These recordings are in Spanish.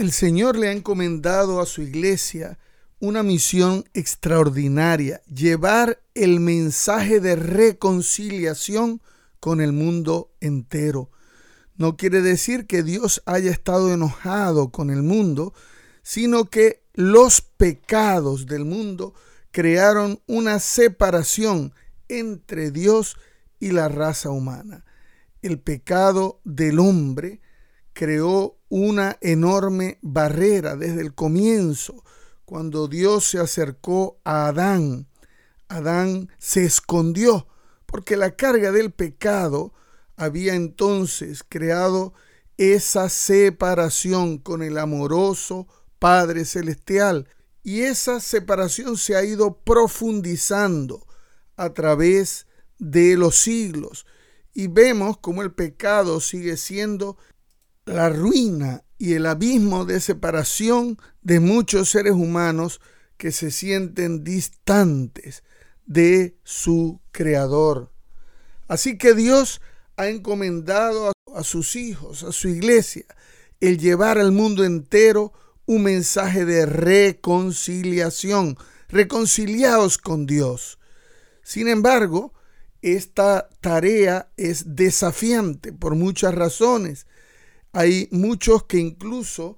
El Señor le ha encomendado a su iglesia una misión extraordinaria: llevar el mensaje de reconciliación con el mundo entero. No quiere decir que Dios haya estado enojado con el mundo, sino que los pecados del mundo crearon una separación entre Dios y la raza humana. El pecado del hombre creó una enorme barrera desde el comienzo. Cuando Dios se acercó a Adán, Adán se escondió porque la carga del pecado había entonces creado esa separación con el amoroso Padre Celestial. Y esa separación se ha ido profundizando a través de los siglos. Y vemos cómo el pecado sigue siendo la ruina y el abismo de separación de muchos seres humanos que se sienten distantes de su Creador. Así que Dios ha encomendado a sus hijos, a su iglesia, el llevar al mundo entero un mensaje de reconciliación. Reconciliaos con Dios. Sin embargo, esta tarea es desafiante por muchas razones. Hay muchos que incluso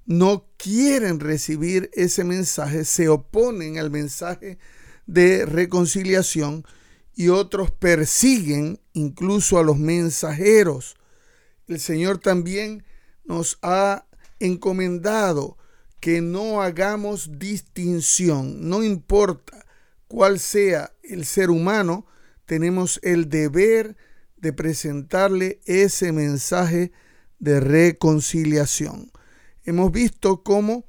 no quieren recibir ese mensaje, se oponen al mensaje de reconciliación, y otros persiguen incluso a los mensajeros. El Señor también nos ha encomendado que no hagamos distinción. No importa cuál sea el ser humano, tenemos el deber de presentarle ese mensaje de reconciliación. Hemos visto cómo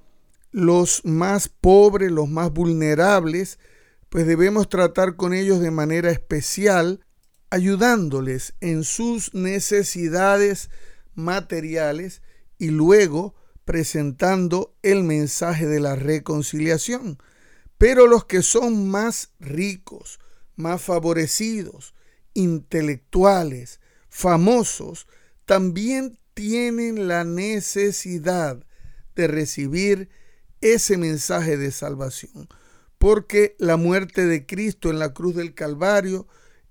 los más pobres, los más vulnerables, pues debemos tratar con ellos de manera especial, ayudándoles en sus necesidades materiales y luego presentando el mensaje de la reconciliación. Pero los que son más ricos, más favorecidos, intelectuales, famosos, también tienen la necesidad de recibir ese mensaje de salvación, porque la muerte de Cristo en la cruz del Calvario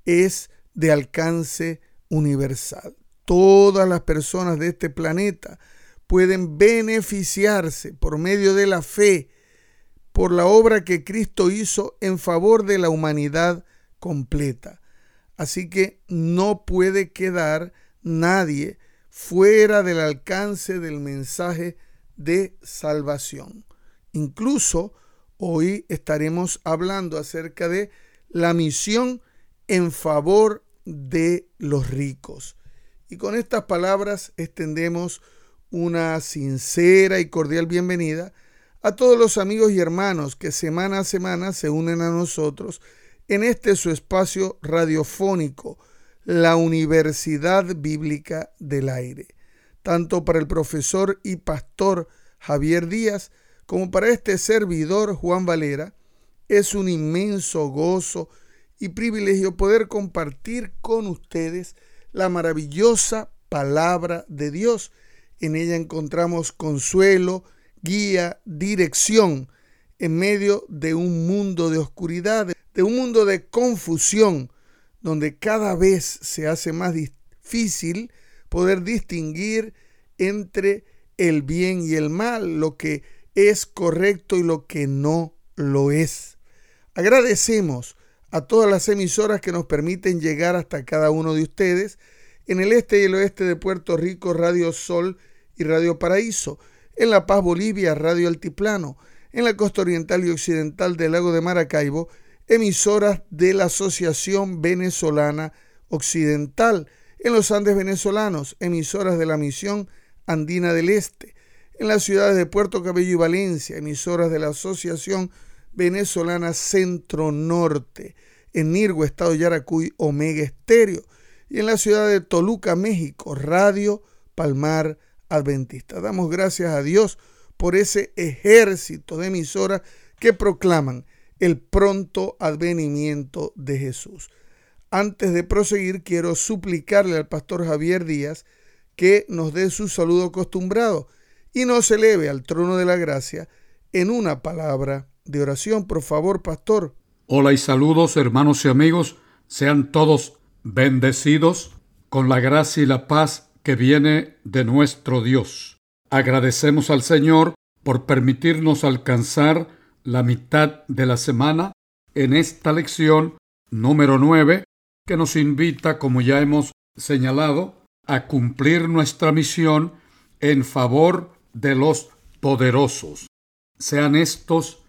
es de alcance universal. Todas las personas de este planeta pueden beneficiarse por medio de la fe por la obra que Cristo hizo en favor de la humanidad completa. Así que no puede quedar nadie fuera del alcance del mensaje de salvación. Incluso hoy estaremos hablando acerca de la misión en favor de los ricos. Y con estas palabras extendemos una sincera y cordial bienvenida a todos los amigos y hermanos que semana a semana se unen a nosotros en este su espacio radiofónico, la Universidad Bíblica del Aire. Tanto para el profesor y pastor Javier Díaz como para este servidor Juan Valera, es un inmenso gozo y privilegio poder compartir con ustedes la maravillosa palabra de Dios. En ella encontramos consuelo, guía, dirección en medio de un mundo de oscuridad, de un mundo de confusión, donde cada vez se hace más difícil poder distinguir entre el bien y el mal, lo que es correcto y lo que no lo es. Agradecemos a todas las emisoras que nos permiten llegar hasta cada uno de ustedes. En el este y el oeste de Puerto Rico, Radio Sol y Radio Paraíso. En La Paz, Bolivia, Radio Altiplano. En la costa oriental y occidental del lago de Maracaibo, emisoras de la Asociación Venezolana Occidental. En los Andes venezolanos, emisoras de la Misión Andina del Este. En las ciudades de Puerto Cabello y Valencia, emisoras de la Asociación Venezolana Centro Norte. En Nirgua, Estado Yaracuy, Omega Estéreo. Y en la ciudad de Toluca, México, Radio Palmar Adventista. Damos gracias a Dios por ese ejército de emisoras que proclaman el pronto advenimiento de Jesús. Antes de proseguir, quiero suplicarle al pastor Javier Díaz que nos dé su saludo acostumbrado y nos eleve al trono de la gracia en una palabra de oración. Por favor, pastor. Hola y saludos, hermanos y amigos. Sean todos bendecidos con la gracia y la paz que viene de nuestro Dios. Agradecemos al Señor por permitirnos alcanzar la mitad de la semana en esta lección número 9, que nos invita, como ya hemos señalado, a cumplir nuestra misión en favor de los poderosos. Sean estos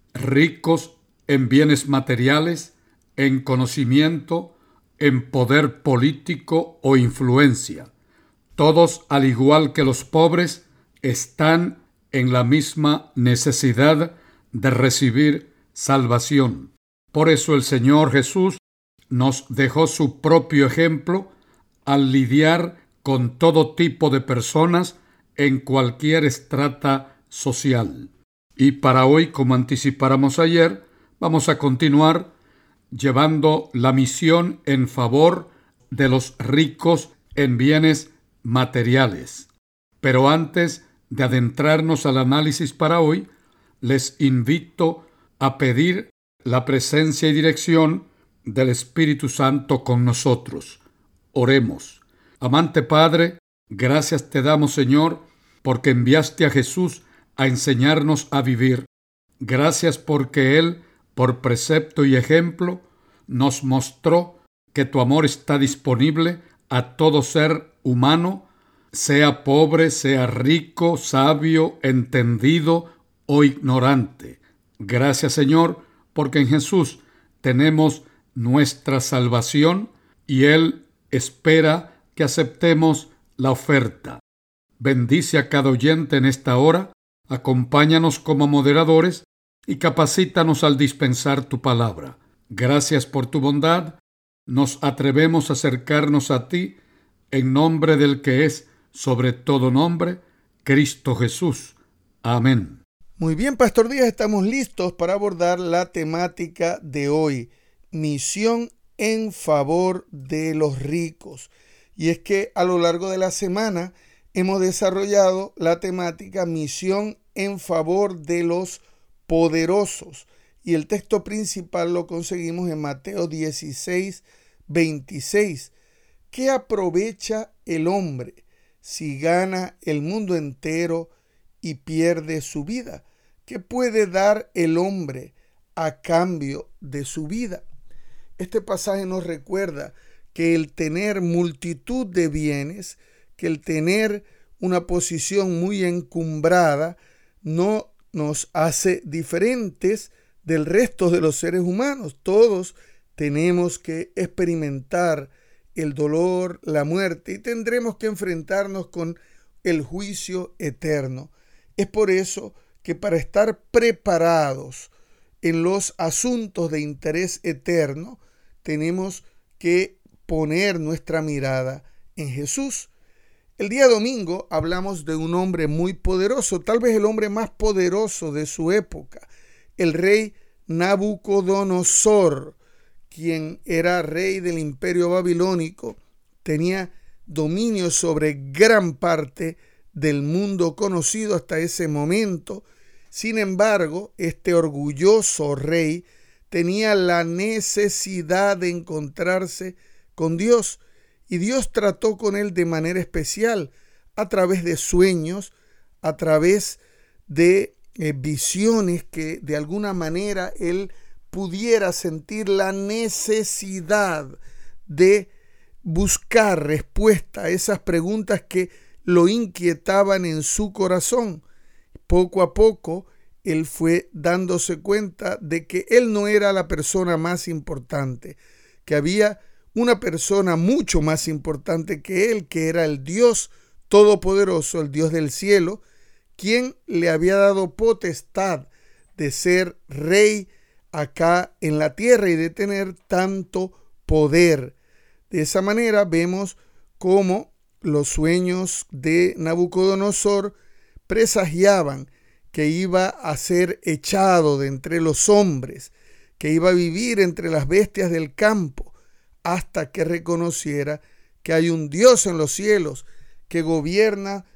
ricos en bienes materiales, en conocimiento, en poder político o influencia. Todos, al igual que los pobres, están en la misma necesidad de recibir salvación. Por eso el Señor Jesús nos dejó su propio ejemplo al lidiar con todo tipo de personas en cualquier estrata social. Y para hoy, como anticipáramos ayer, vamos a continuar llevando la misión en favor de los ricos en bienes materiales. Pero antes de adentrarnos al análisis para hoy, les invito a pedir la presencia y dirección del Espíritu Santo con nosotros. Oremos. Amante Padre, gracias te damos, Señor, porque enviaste a Jesús a enseñarnos a vivir. Gracias porque Él, por precepto y ejemplo, nos mostró que tu amor está disponible a todo ser humano, sea pobre, sea rico, sabio, entendido o ignorante. Gracias, Señor, porque en Jesús tenemos nuestra salvación y Él espera que aceptemos la oferta. Bendice a cada oyente en esta hora, acompáñanos como moderadores y capacítanos al dispensar tu palabra. Gracias por tu bondad. Nos atrevemos a acercarnos a ti en nombre del que es sobre todo nombre, Cristo Jesús. Amén. Muy bien, Pastor Díaz, estamos listos para abordar la temática de hoy, misión en favor de los ricos. Y es que a lo largo de la semana hemos desarrollado la temática misión en favor de los poderosos. Y el texto principal lo conseguimos en Mateo 16, 26. ¿Qué aprovecha el hombre si gana el mundo entero y pierde su vida? ¿Qué puede dar el hombre a cambio de su vida? Este pasaje nos recuerda que el tener multitud de bienes, que el tener una posición muy encumbrada, no nos hace diferentes del resto de los seres humanos. Todos tenemos que experimentar el dolor, la muerte, y tendremos que enfrentarnos con el juicio eterno. Es por eso que para estar preparados en los asuntos de interés eterno, tenemos que poner nuestra mirada en Jesús. El día domingo hablamos de un hombre muy poderoso, tal vez el hombre más poderoso de su época, el rey Nabucodonosor, quien era rey del imperio babilónico, tenía dominio sobre gran parte del mundo conocido hasta ese momento. Sin embargo, este orgulloso rey tenía la necesidad de encontrarse con Dios, y Dios trató con él de manera especial, a través de sueños, a través de visiones que de alguna manera él pudiera sentir la necesidad de buscar respuesta a esas preguntas que lo inquietaban en su corazón. Poco a poco, él fue dándose cuenta de que él no era la persona más importante, que había una persona mucho más importante que él, que era el Dios Todopoderoso, el Dios del cielo, quien le había dado potestad de ser rey acá en la tierra y de tener tanto poder. De esa manera vemos cómo los sueños de Nabucodonosor presagiaban que iba a ser echado de entre los hombres, que iba a vivir entre las bestias del campo, hasta que reconociera que hay un Dios en los cielos que gobierna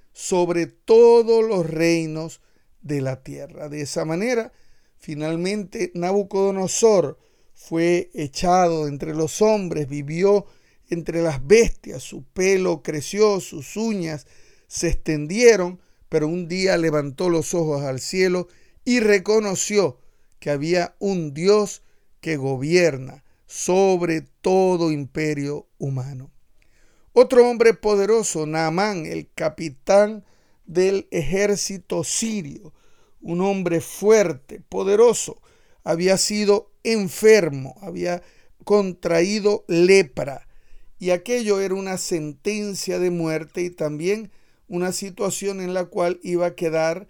sobre todos los reinos de la tierra. De esa manera, finalmente Nabucodonosor fue echado entre los hombres, vivió entre las bestias, su pelo creció, sus uñas se extendieron, pero un día levantó los ojos al cielo y reconoció que había un Dios que gobierna sobre todo imperio humano. Otro hombre poderoso, Naamán, el capitán del ejército sirio, un hombre fuerte, poderoso, había sido enfermo, había contraído lepra, y aquello era una sentencia de muerte y también una situación en la cual iba a quedar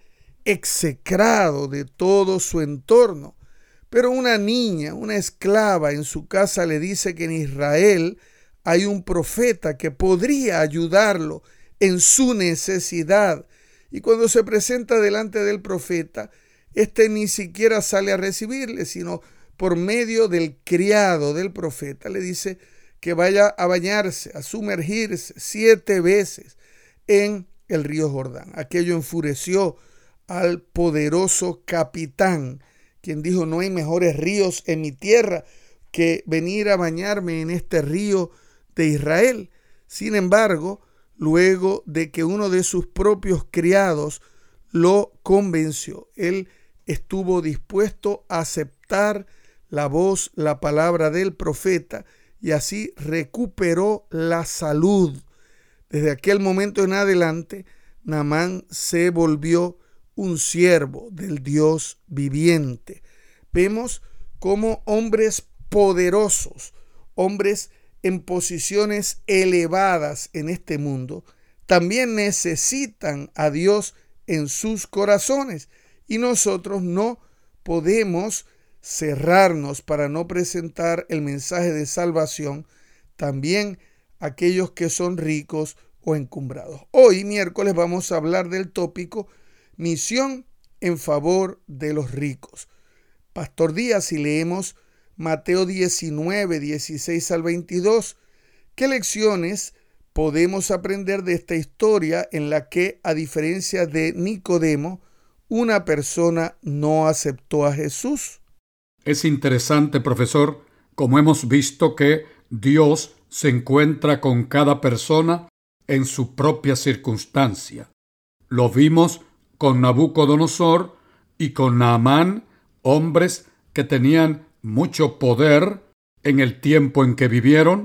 execrado de todo su entorno. Pero una niña, una esclava en su casa le dice que en Israel hay un profeta que podría ayudarlo en su necesidad. Y cuando se presenta delante del profeta, este ni siquiera sale a recibirle, sino por medio del criado del profeta le dice que vaya a bañarse, a sumergirse 7 veces en el río Jordán. Aquello enfureció al poderoso capitán, quien dijo: no hay mejores ríos en mi tierra que venir a bañarme en este río de Israel. Sin embargo, luego de que uno de sus propios criados lo convenció, él estuvo dispuesto a aceptar la voz, la palabra del profeta, y así recuperó la salud. Desde aquel momento en adelante, Naamán se volvió un siervo del Dios viviente. Vemos cómo hombres poderosos, hombres en posiciones elevadas en este mundo, también necesitan a Dios en sus corazones, y nosotros no podemos cerrarnos para no presentar el mensaje de salvación también a aquellos que son ricos o encumbrados. Hoy, miércoles, vamos a hablar del tópico misión en favor de los ricos. Pastor Díaz, si leemos Mateo 19, 16 al 22, ¿qué lecciones podemos aprender de esta historia en la que, a diferencia de Nicodemo, una persona no aceptó a Jesús? Es interesante, profesor, como hemos visto que Dios se encuentra con cada persona en su propia circunstancia. Lo vimos con Nabucodonosor y con Naamán, hombres que tenían mucho poder en el tiempo en que vivieron,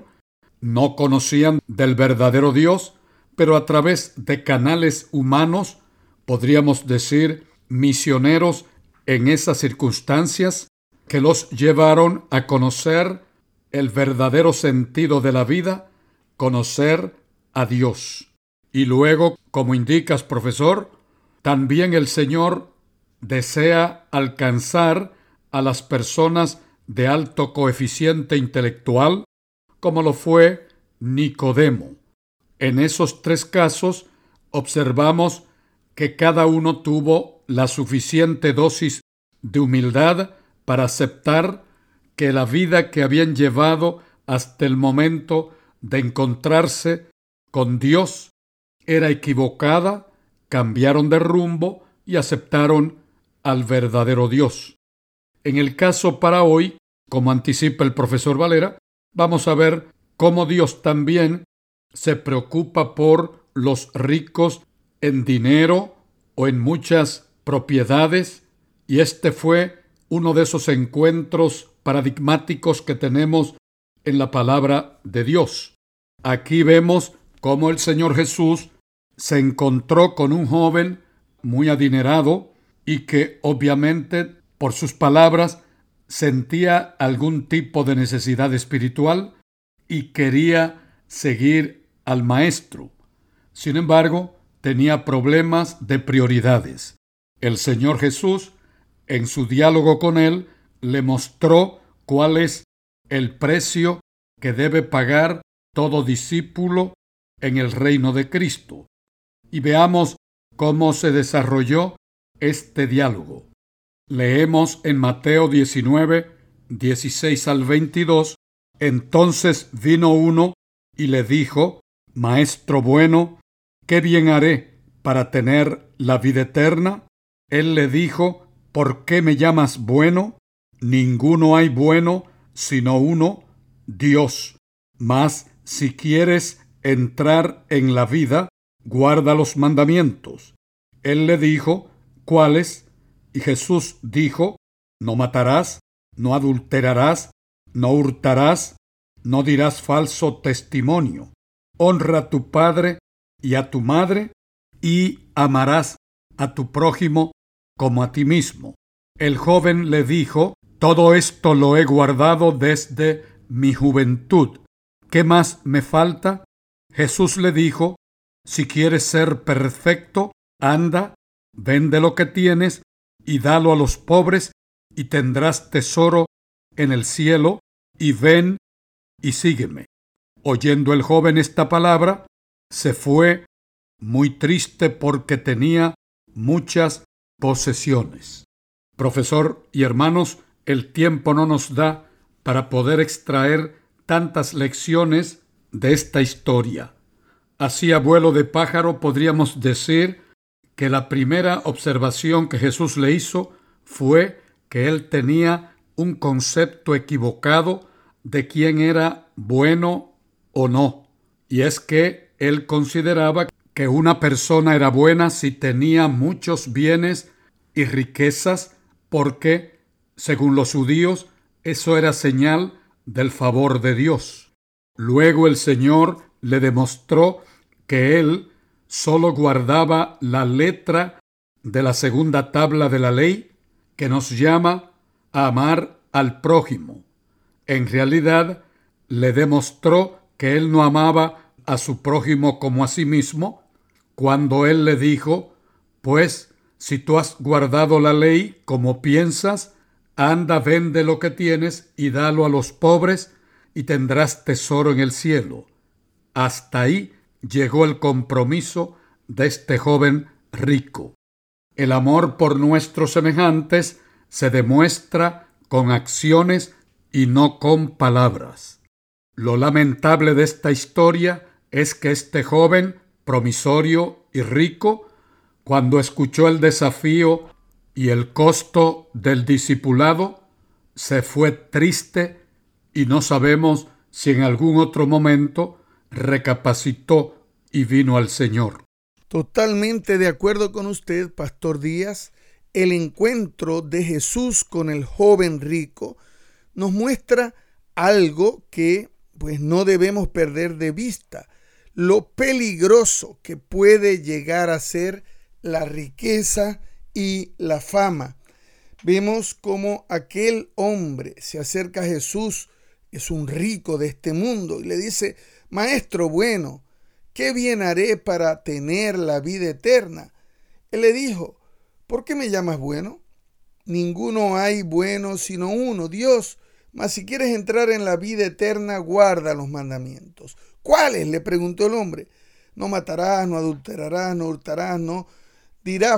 no conocían del verdadero Dios, pero a través de canales humanos, podríamos decir misioneros en esas circunstancias, que los llevaron a conocer el verdadero sentido de la vida, conocer a Dios. Y luego, como indicas, profesor, también el Señor desea alcanzar a las personas de alto coeficiente intelectual, como lo fue Nicodemo. En esos 3 casos observamos que cada uno tuvo la suficiente dosis de humildad para aceptar que la vida que habían llevado hasta el momento de encontrarse con Dios era equivocada, cambiaron de rumbo y aceptaron al verdadero Dios. En el caso para hoy, como anticipa el profesor Valera, vamos a ver cómo Dios también se preocupa por los ricos en dinero o en muchas propiedades, y este fue uno de esos encuentros paradigmáticos que tenemos en la palabra de Dios. Aquí vemos cómo el Señor Jesús se encontró con un joven muy adinerado y que obviamente por sus palabras sentía algún tipo de necesidad espiritual y quería seguir al maestro. Sin embargo, tenía problemas de prioridades. El Señor Jesús, en su diálogo con él, le mostró cuál es el precio que debe pagar todo discípulo en el reino de Cristo. Y veamos cómo se desarrolló este diálogo. Leemos en Mateo 19, 16 al 22. Entonces vino uno y le dijo: Maestro bueno, ¿qué bien haré para tener la vida eterna? Él le dijo: ¿por qué me llamas bueno? Ninguno hay bueno sino uno, Dios. Mas si quieres entrar en la vida, guarda los mandamientos. Él le dijo: ¿cuáles? Y Jesús dijo: no matarás, no adulterarás, no hurtarás, no dirás falso testimonio. Honra a tu padre y a tu madre, y amarás a tu prójimo como a ti mismo. El joven le dijo: todo esto lo he guardado desde mi juventud. ¿Qué más me falta? Jesús le dijo: si quieres ser perfecto, anda, vende lo que tienes y dalo a los pobres, y tendrás tesoro en el cielo, y ven y sígueme. Oyendo el joven esta palabra, se fue muy triste porque tenía muchas posesiones. Profesor y hermanos, el tiempo no nos da para poder extraer tantas lecciones de esta historia. Así a vuelo de pájaro podríamos decir que la primera observación que Jesús le hizo fue que él tenía un concepto equivocado de quién era bueno o no. Y es que él consideraba que una persona era buena si tenía muchos bienes y riquezas, porque, según los judíos, eso era señal del favor de Dios. Luego el Señor le demostró que él solo guardaba la letra de la segunda tabla de la ley, que nos llama a amar al prójimo. En realidad, le demostró que él no amaba a su prójimo como a sí mismo, cuando él le dijo: pues, si tú has guardado la ley como piensas, anda, vende lo que tienes y dalo a los pobres, y tendrás tesoro en el cielo. Hasta ahí llegó el compromiso de este joven rico. El amor por nuestros semejantes se demuestra con acciones y no con palabras. Lo lamentable de esta historia es que este joven, promisorio y rico, cuando escuchó el desafío y el costo del discipulado, se fue triste, y no sabemos si en algún otro momento recapacitó y vino al Señor. Totalmente de acuerdo con usted, Pastor Díaz. El encuentro de Jesús con el joven rico nos muestra algo que pues no debemos perder de vista: lo peligroso que puede llegar a ser la riqueza y la fama. Vemos cómo aquel hombre se acerca a Jesús, es un rico de este mundo, y le dice: Maestro bueno, ¿qué bien haré para tener la vida eterna? Él le dijo: ¿por qué me llamas bueno? Ninguno hay bueno sino uno, Dios. Mas si quieres entrar en la vida eterna, guarda los mandamientos. ¿Cuáles?, le preguntó el hombre. No matarás, no adulterarás, no hurtarás, no dirás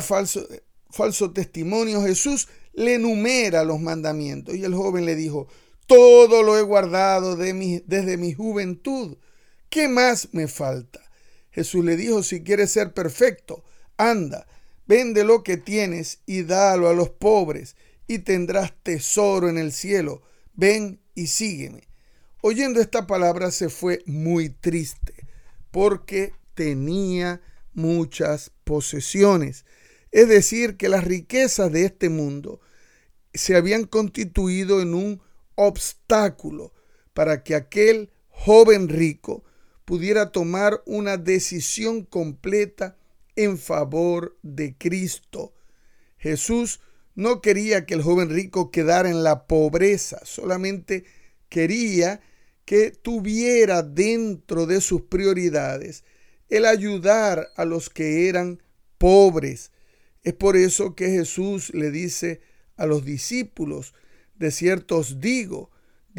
falso testimonio. Jesús le enumera los mandamientos, y el joven le dijo: todo lo he guardado desde mi juventud. ¿Qué más me falta? Jesús le dijo: si quieres ser perfecto, anda, vende lo que tienes y dalo a los pobres, y tendrás tesoro en el cielo. Ven y sígueme. Oyendo esta palabra se fue muy triste, porque tenía muchas posesiones. Es decir, que las riquezas de este mundo se habían constituido en un obstáculo para que aquel joven rico pudiera tomar una decisión completa en favor de Cristo. Jesús no quería que el joven rico quedara en la pobreza, solamente quería que tuviera dentro de sus prioridades el ayudar a los que eran pobres. Es por eso que Jesús le dice a los discípulos: de cierto os digo,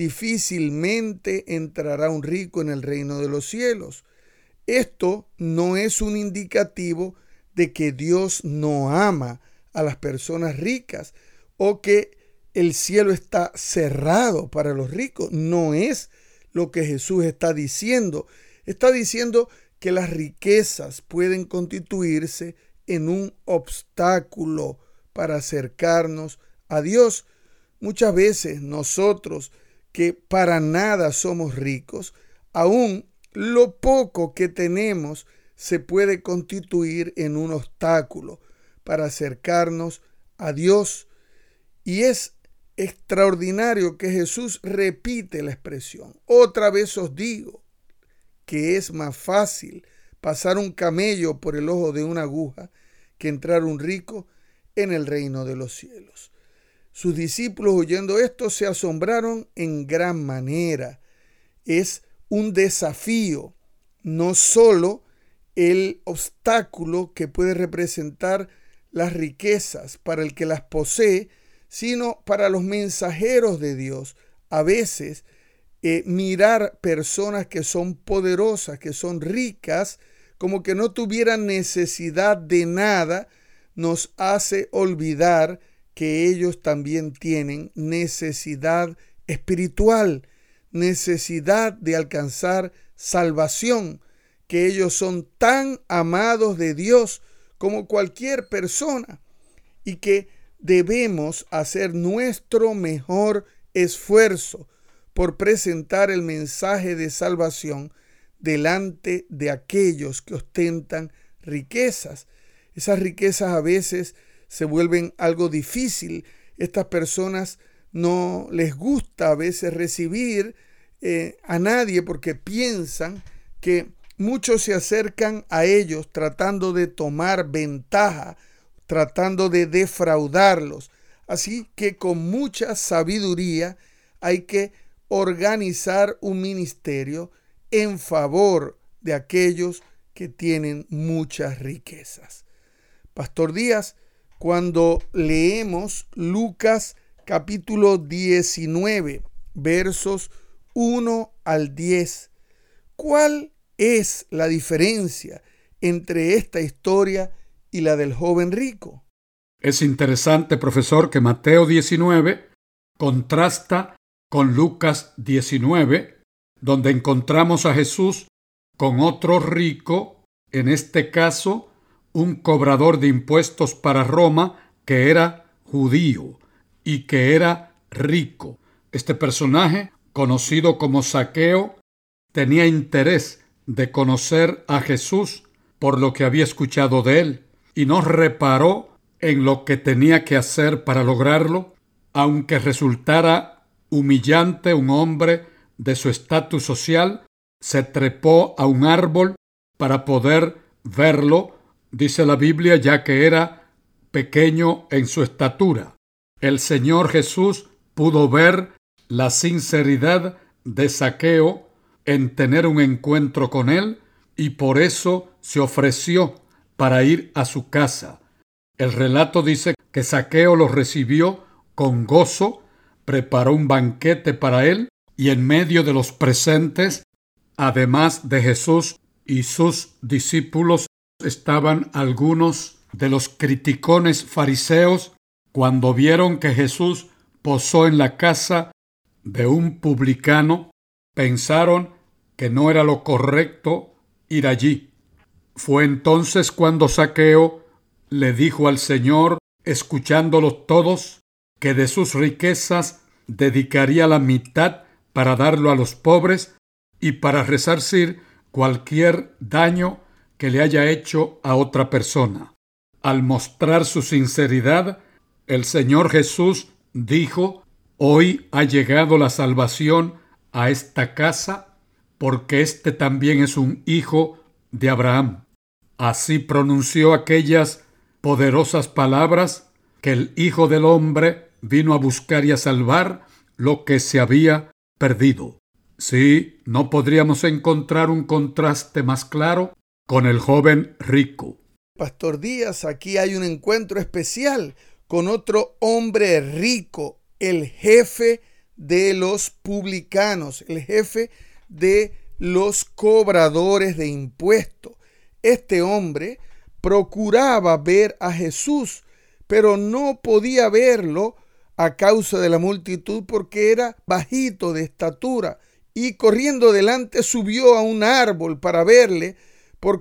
difícilmente entrará un rico en el reino de los cielos. Esto no es un indicativo de que Dios no ama a las personas ricas o que el cielo está cerrado para los ricos. No es lo que Jesús está diciendo. Está diciendo que las riquezas pueden constituirse en un obstáculo para acercarnos a Dios. Muchas veces nosotros, que para nada somos ricos, aún lo poco que tenemos se puede constituir en un obstáculo para acercarnos a Dios. Y es extraordinario que Jesús repite la expresión. Otra vez os digo que es más fácil pasar un camello por el ojo de una aguja que entrar un rico en el reino de los cielos. Sus discípulos, oyendo esto, se asombraron en gran manera. Es un desafío, no solo el obstáculo que puede representar las riquezas para el que las posee, sino para los mensajeros de Dios. A veces mirar personas que son poderosas, que son ricas, como que no tuvieran necesidad de nada, nos hace olvidar que ellos también tienen necesidad espiritual, necesidad de alcanzar salvación, que ellos son tan amados de Dios como cualquier persona y que debemos hacer nuestro mejor esfuerzo por presentar el mensaje de salvación delante de aquellos que ostentan riquezas. Esas riquezas a veces se vuelven algo difícil. Estas personas no les gusta a veces recibir a nadie porque piensan que muchos se acercan a ellos tratando de tomar ventaja, tratando de defraudarlos. Así que con mucha sabiduría hay que organizar un ministerio en favor de aquellos que tienen muchas riquezas. Pastor Díaz, cuando leemos Lucas capítulo 19, versos 1 al 10, ¿cuál es la diferencia entre esta historia y la del joven rico? Es interesante, profesor, que Mateo 19 contrasta con Lucas 19, donde encontramos a Jesús con otro rico, en este caso un cobrador de impuestos para Roma que era judío y que era rico. Este personaje, conocido como Zaqueo, tenía interés de conocer a Jesús por lo que había escuchado de él y no reparó en lo que tenía que hacer para lograrlo, aunque resultara humillante. Un hombre de su estatus social se trepó a un árbol para poder verlo, dice la Biblia, ya que era pequeño en su estatura. El Señor Jesús pudo ver la sinceridad de Zaqueo en tener un encuentro con él y por eso se ofreció para ir a su casa. El relato dice que Zaqueo lo recibió con gozo, preparó un banquete para él y en medio de los presentes, además de Jesús y sus discípulos, estaban algunos de los criticones fariseos. Cuando vieron que Jesús posó en la casa de un publicano, pensaron que no era lo correcto ir allí. Fue entonces cuando Zaqueo le dijo al Señor, escuchándolos todos, que de sus riquezas dedicaría la mitad para darlo a los pobres y para resarcir cualquier daño que le haya hecho a otra persona. Al mostrar su sinceridad, el Señor Jesús dijo: hoy ha llegado la salvación a esta casa, porque este también es un hijo de Abraham. Así pronunció aquellas poderosas palabras que el Hijo del Hombre vino a buscar y a salvar lo que se había perdido. Sí, no podríamos encontrar un contraste más claro con el joven rico. Pastor Díaz, aquí hay un encuentro especial con otro hombre rico, el jefe de los publicanos, el jefe de los cobradores de impuestos. Este hombre procuraba ver a Jesús, pero no podía verlo a causa de la multitud porque era bajito de estatura, y corriendo delante subió a un árbol para verle, porque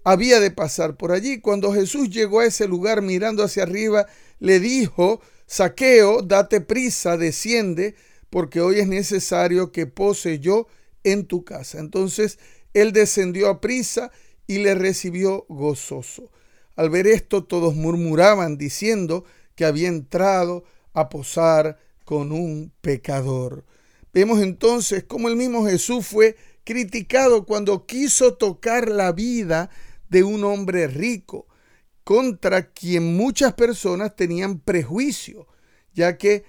había de pasar por allí. Cuando Jesús llegó a ese lugar mirando hacia arriba, le dijo: Zaqueo, date prisa, desciende, porque hoy es necesario que pose yo en tu casa. Entonces él descendió a prisa y le recibió gozoso. Al ver esto, todos murmuraban, diciendo que había entrado a posar con un pecador. Vemos entonces cómo el mismo Jesús fue criticado cuando quiso tocar la vida de un hombre rico, contra quien muchas personas tenían prejuicio, ya que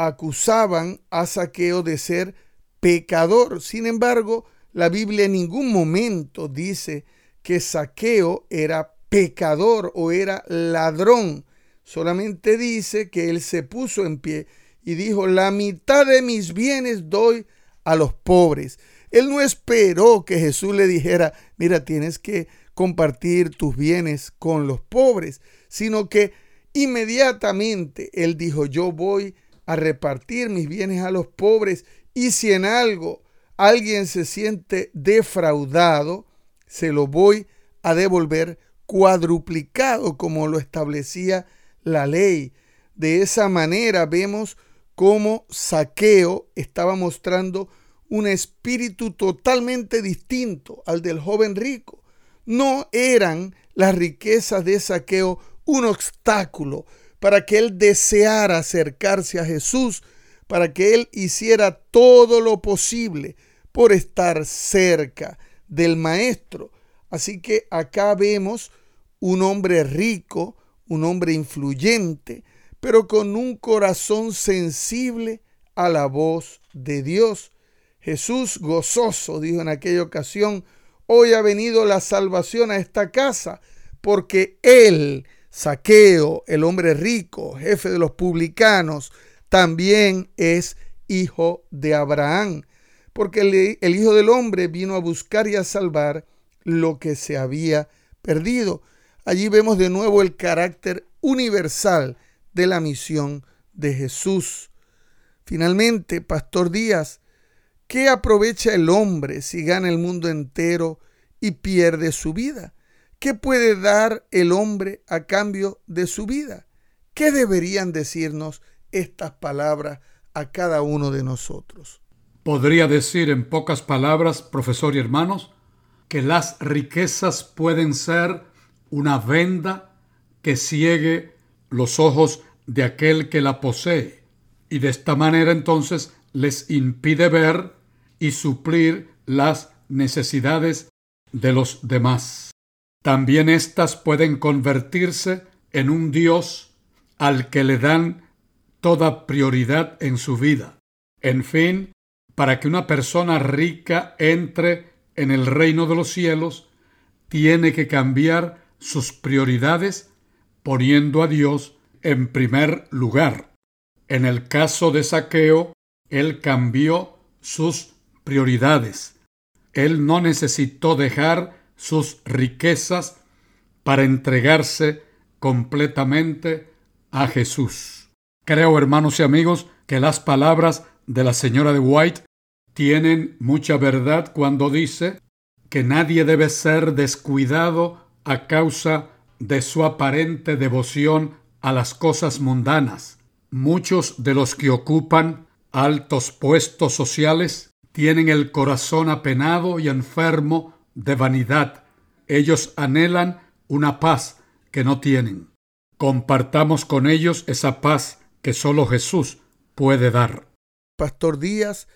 acusaban a Zaqueo de ser pecador. Sin embargo, la Biblia en ningún momento dice que Zaqueo era pecador o era ladrón. Solamente dice que él se puso en pie y dijo: la mitad de mis bienes doy a los pobres. Él no esperó que Jesús le dijera: mira, tienes que compartir tus bienes con los pobres, sino que inmediatamente él dijo: yo voy a repartir mis bienes a los pobres, y si en algo alguien se siente defraudado, se lo voy a devolver cuadruplicado, como lo establecía la ley. De esa manera vemos cómo Zaqueo estaba mostrando un espíritu totalmente distinto al del joven rico. No eran las riquezas de Zaqueo un obstáculo para que él deseara acercarse a Jesús, para que él hiciera todo lo posible por estar cerca del Maestro. Así que acá vemos un hombre rico, un hombre influyente, pero con un corazón sensible a la voz de Dios. Jesús, gozoso, dijo en aquella ocasión: hoy ha venido la salvación a esta casa, porque él, Zaqueo, el hombre rico, jefe de los publicanos, también es hijo de Abraham, porque el Hijo del Hombre vino a buscar y a salvar lo que se había perdido. Allí vemos de nuevo el carácter universal de la misión de Jesús. Finalmente, Pastor Díaz, ¿qué aprovecha el hombre si gana el mundo entero y pierde su vida? ¿Qué puede dar el hombre a cambio de su vida? ¿Qué deberían decirnos estas palabras a cada uno de nosotros? Podría decir en pocas palabras, profesor y hermanos, que las riquezas pueden ser una venda que ciegue los ojos de aquel que la posee, y de esta manera entonces les impide ver y suplir las necesidades de los demás. También éstas pueden convertirse en un Dios al que le dan toda prioridad en su vida. En fin, para que una persona rica entre en el reino de los cielos, tiene que cambiar sus prioridades poniendo a Dios en primer lugar. En el caso de Zaqueo, él cambió sus prioridades. Él no necesitó dejar sus riquezas para entregarse completamente a Jesús. Creo, hermanos y amigos, que las palabras de la señora de White tienen mucha verdad cuando dice que nadie debe ser descuidado a causa de su aparente devoción a las cosas mundanas. Muchos de los que ocupan altos puestos sociales tienen el corazón apenado y enfermo de vanidad. Ellos anhelan una paz que no tienen. Compartamos con ellos esa paz que solo Jesús puede dar. Pastor Díaz,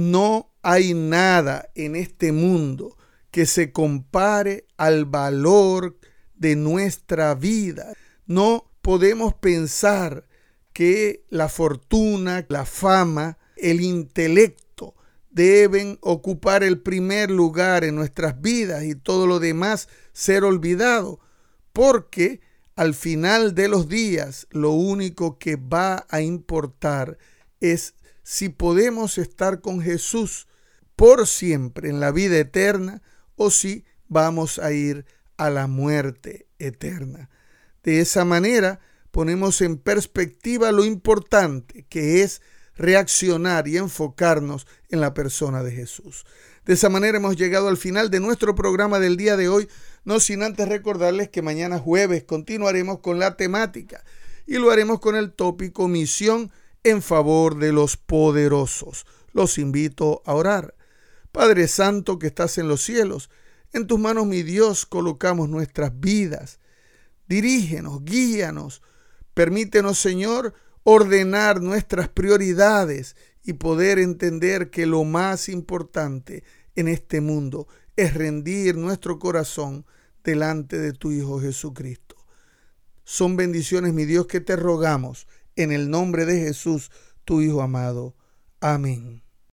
no hay nada en este mundo que se compare al valor de nuestra vida. No podemos pensar que la fortuna, la fama, el intelecto deben ocupar el primer lugar en nuestras vidas y todo lo demás ser olvidado, porque al final de los días lo único que va a importar es si podemos estar con Jesús por siempre en la vida eterna o si vamos a ir a la muerte eterna. De esa manera ponemos en perspectiva lo importante que es reaccionar y enfocarnos en la persona de Jesús. De esa manera hemos llegado al final de nuestro programa del día de hoy, no sin antes recordarles que mañana jueves continuaremos con la temática y lo haremos con el tópico Misión en favor de los poderosos. Los invito a orar. Padre Santo que estás en los cielos, en tus manos, mi Dios, colocamos nuestras vidas. Dirígenos, guíanos, permítenos, Señor, ordenar nuestras prioridades y poder entender que lo más importante en este mundo es rendir nuestro corazón delante de tu Hijo Jesucristo. Son bendiciones, mi Dios, que te rogamos en el nombre de Jesús, tu Hijo amado. Amén.